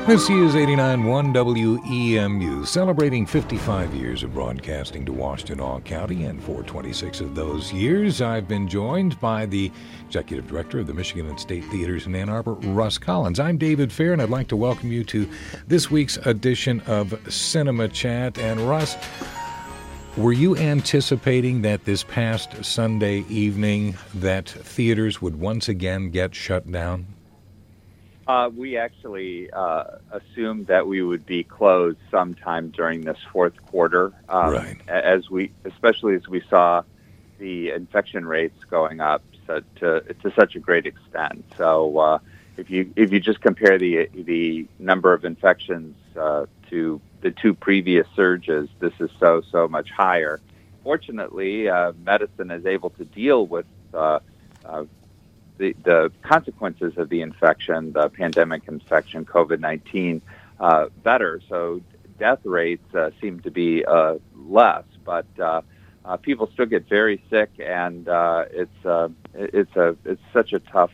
This is 89.1 WEMU, celebrating 55 years of broadcasting to Washtenaw County, and for 26 of those years, I've been joined by the Executive Director of the Michigan and State Theaters in Ann Arbor, Russ Collins. I'm David Fair, and I'd like to welcome you to this week's edition of Cinema Chat. And Russ, were you anticipating that this past Sunday evening that theaters would once again get shut down? We actually assumed that we would be closed sometime during this fourth quarter, Right. Especially as we saw the infection rates going up to such a great extent. So if you just compare the number of infections to the two previous surges, this is so much higher. Fortunately, medicine is able to deal with the consequences of the infection, the pandemic infection, COVID-19, better. So death rates seem to be less, but people still get very sick, and it's such a tough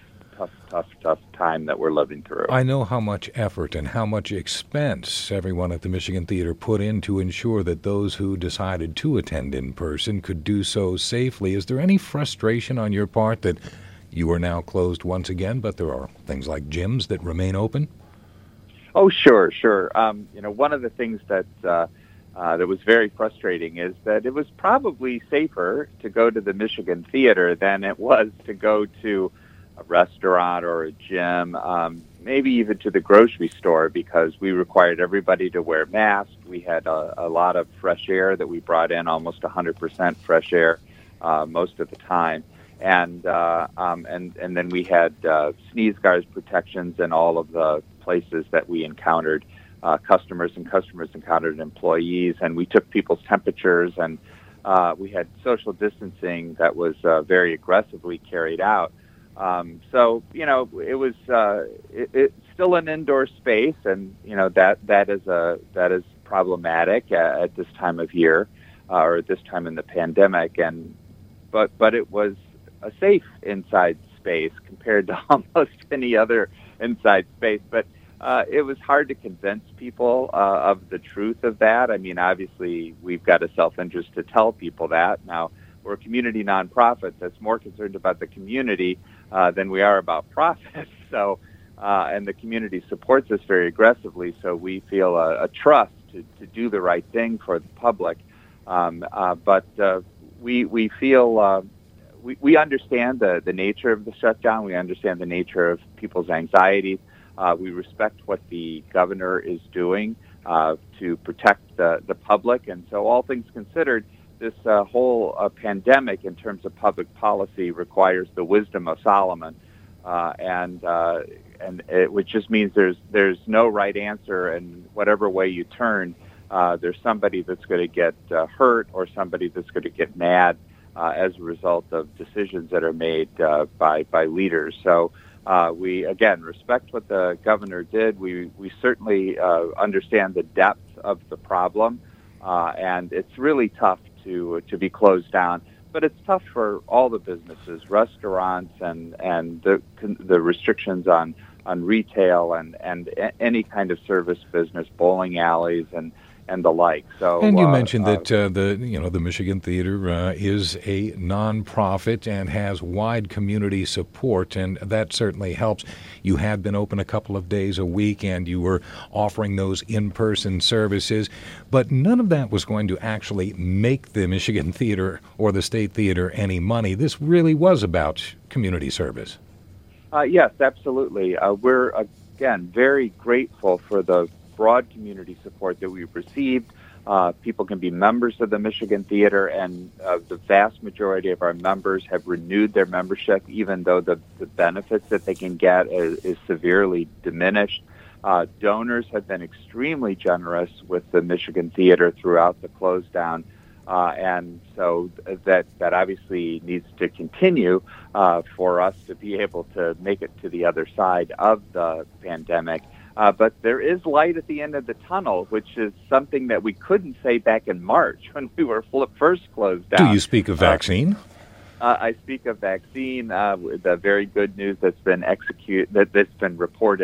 time that we're living through. I know how much effort and how much expense everyone at the Michigan Theater put in to ensure that those who decided to attend in person could do so safely. Is there any frustration on your part that you are now closed once again, but there are things like gyms that remain open? Oh, sure. One of the things that was very frustrating is that it was probably safer to go to the Michigan Theater than it was to go to a restaurant or a gym, maybe even to the grocery store, because we required everybody to wear masks. We had a lot of fresh air that we brought in, almost 100% fresh air most of the time. And then we had sneeze guards protections in all of the places that we encountered customers encountered employees, and we took people's temperatures, and we had social distancing that was very aggressively carried out. So it was it's still an indoor space, and that is problematic at this time of year or at this time in the pandemic, but it was a safe inside space compared to almost any other inside space. But it was hard to convince people of the truth of that. I mean, obviously, we've got a self-interest to tell people that. Now, we're a community nonprofit that's more concerned about the community than we are about profits. So, and the community supports us very aggressively, so we feel a trust to do the right thing for the public. But we feel... We understand the nature of the shutdown. We understand the nature of people's anxiety. We respect what the governor is doing to protect the public. And so all things considered, this whole pandemic in terms of public policy requires the wisdom of Solomon. Which just means there's no right answer, and whatever way you turn, there's somebody that's going to get hurt or somebody that's going to get mad as a result of decisions that are made by leaders. So we, again, respect what the governor did. We certainly understand the depth of the problem, and it's really tough to be closed down. But it's tough for all the businesses, restaurants, and the restrictions on retail and any kind of service business, bowling alleys, and the like. So, and you mentioned that the Michigan Theater is a nonprofit and has wide community support, and that certainly helps. You had been open a couple of days a week, and you were offering those in-person services, but none of that was going to actually make the Michigan Theater or the State Theater any money. This really was about community service. Yes, absolutely. We're, again, very grateful for the broad community support that we've received. People can be members of the Michigan Theater, and the vast majority of our members have renewed their membership, even though the benefits that they can get is severely diminished. Donors have been extremely generous with the Michigan Theater throughout the close down, and so that obviously needs to continue for us to be able to make it to the other side of the pandemic. But there is light at the end of the tunnel, which is something that we couldn't say back in March when we were first closed down. Do you speak of vaccine? I speak of vaccine. The very good news that's been reported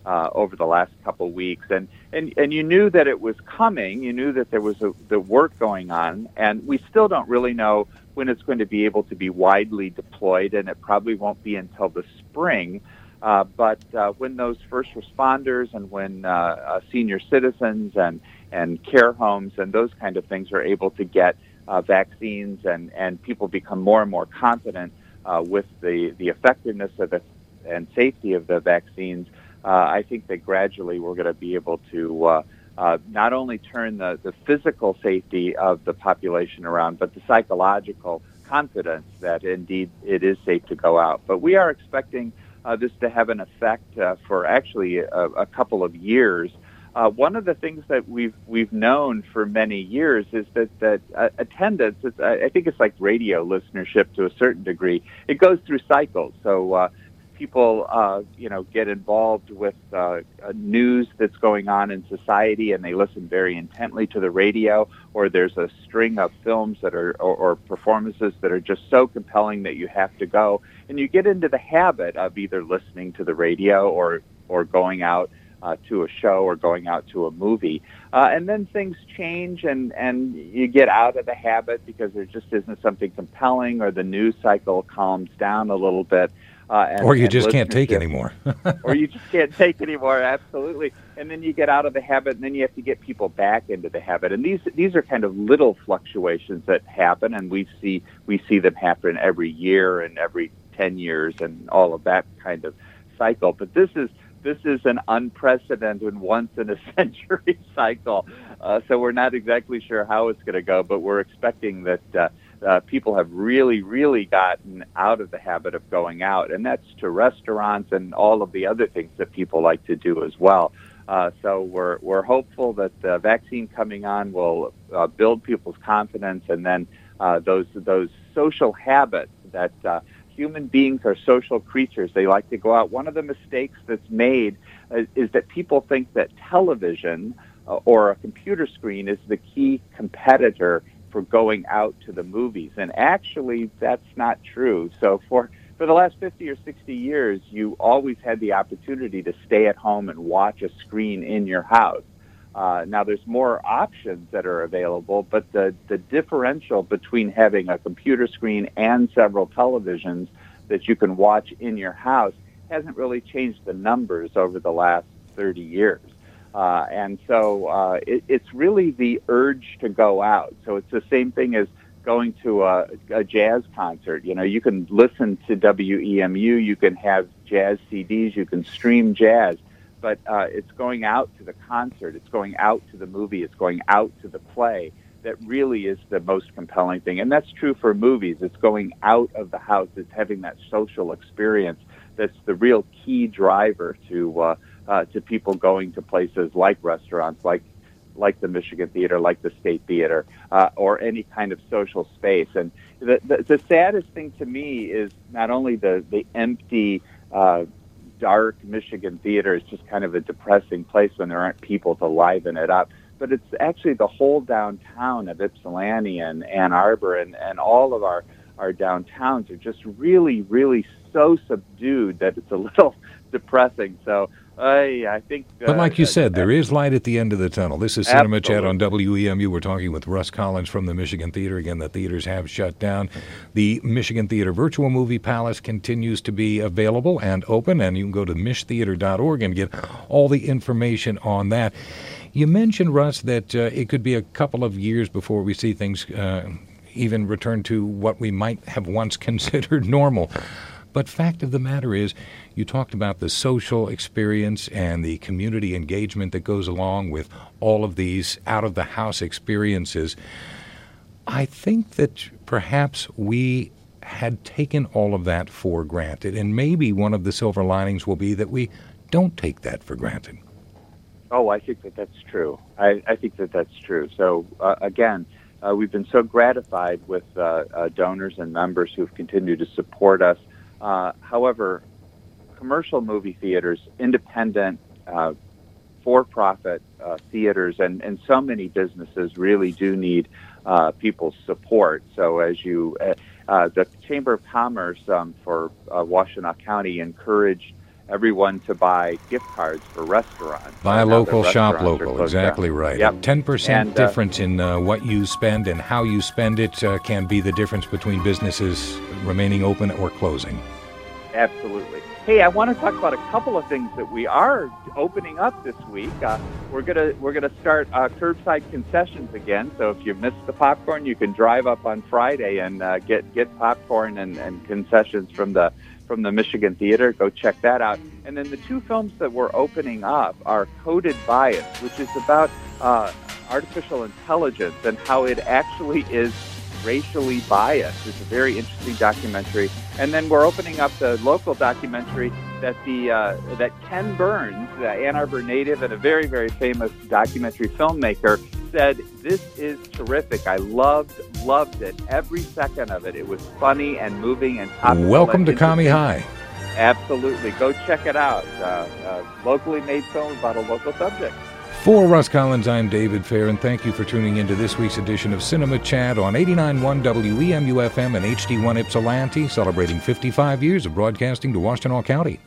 over the last couple weeks, and you knew that it was coming. You knew that there was the work going on, and we still don't really know when it's going to be able to be widely deployed, and it probably won't be until the spring. But when those first responders and when senior citizens and care homes and those kind of things are able to get vaccines, and people become more and more confident with the effectiveness of and safety of the vaccines, I think that gradually we're going to be able to not only turn the physical safety of the population around, but the psychological confidence that indeed it is safe to go out. But we are expecting this to have an effect for actually a couple of years. One of the things that we've known for many years is that attendance, I think it's like radio listenership to a certain degree. It goes through cycles. So people, get involved with news that's going on in society, and they listen very intently to the radio, or there's a string of films that are or performances that are just so compelling that you have to go, and you get into the habit of either listening to the radio or going out to a show or going out to a movie. And then things change, and you get out of the habit because there just isn't something compelling, or the news cycle calms down a little bit. Or you just can't take anymore. Or you just can't take anymore, absolutely. And then you get out of the habit, and then you have to get people back into the habit. And these are kind of little fluctuations that happen, and we see them happen every year and every 10 years and all of that kind of cycle. But this is an unprecedented, once-in-a-century cycle. So we're not exactly sure how it's going to go, but we're expecting that people have really, really gotten out of the habit of going out, and that's to restaurants and all of the other things that people like to do as well. So we're hopeful that the vaccine coming on will build people's confidence, and then those social habits that human beings are social creatures. They like to go out. One of the mistakes that's made is that people think that television or a computer screen is the key competitor for going out to the movies. And actually, that's not true. So for the last 50 or 60 years, you always had the opportunity to stay at home and watch a screen in your house. Now, there's more options that are available, but the differential between having a computer screen and several televisions that you can watch in your house hasn't really changed the numbers over the last 30 years. And so it's really the urge to go out. So it's the same thing as going to a jazz concert. You can listen to WEMU, you can have jazz CDs, you can stream jazz. But it's going out to the concert, it's going out to the movie, it's going out to the play that really is the most compelling thing. And that's true for movies. It's going out of the house, it's having that social experience that's the real key driver to people going to places like restaurants, like the Michigan Theater, like the State Theater, or any kind of social space. And the saddest thing to me is not only the empty, dark Michigan Theater is just kind of a depressing place when there aren't people to liven it up, but it's actually the whole downtown of Ypsilanti and Ann Arbor and all of our downtowns are just really, really so subdued that it's a little depressing. So I think... But like you said, there is light at the end of the tunnel. This is Cinema Chat on WEMU. We're talking with Russ Collins from the Michigan Theater. Again, the theaters have shut down. The Michigan Theater Virtual Movie Palace continues to be available and open, and you can go to mishtheater.org and get all the information on that. You mentioned, Russ, that it could be a couple of years before we see things even return to what we might have once considered normal. But fact of the matter is, you talked about the social experience and the community engagement that goes along with all of these out-of-the-house experiences. I think that perhaps we had taken all of that for granted, and maybe one of the silver linings will be that we don't take that for granted. Oh, I think that's true. I think that's true. So, again, we've been so gratified with donors and members who've continued to support us. However, commercial movie theaters, independent, for-profit theaters, and so many businesses really do need people's support. So as the Chamber of Commerce for Washtenaw County encouraged everyone to buy gift cards for restaurants. Buy Now local, the shop restaurants are local. closed Exactly down. right. Yep. 10% difference in what you spend and how you spend it can be the difference between businesses remaining open or closing. Absolutely. Hey, I want to talk about a couple of things that we are opening up this week. We're gonna start curbside concessions again. So if you missed the popcorn, you can drive up on Friday and get popcorn and concessions from the Michigan Theater. Go check that out. And then the two films that we're opening up are Coded Bias, which is about artificial intelligence and how it actually is racially biased. It's a very interesting documentary. And then we're opening up the local documentary that that Ken Burns, the Ann Arbor native and a very, very famous documentary filmmaker, said, "This is terrific. I loved it. Every second of it. It was funny and moving and topical." Welcome to Kami High. Absolutely. Go check it out. Locally made film about a local subject. For Russ Collins, I'm David Fair, and thank you for tuning into this week's edition of Cinema Chat on 89.1 WEMU-FM and HD1 Ypsilanti, celebrating 55 years of broadcasting to Washtenaw County.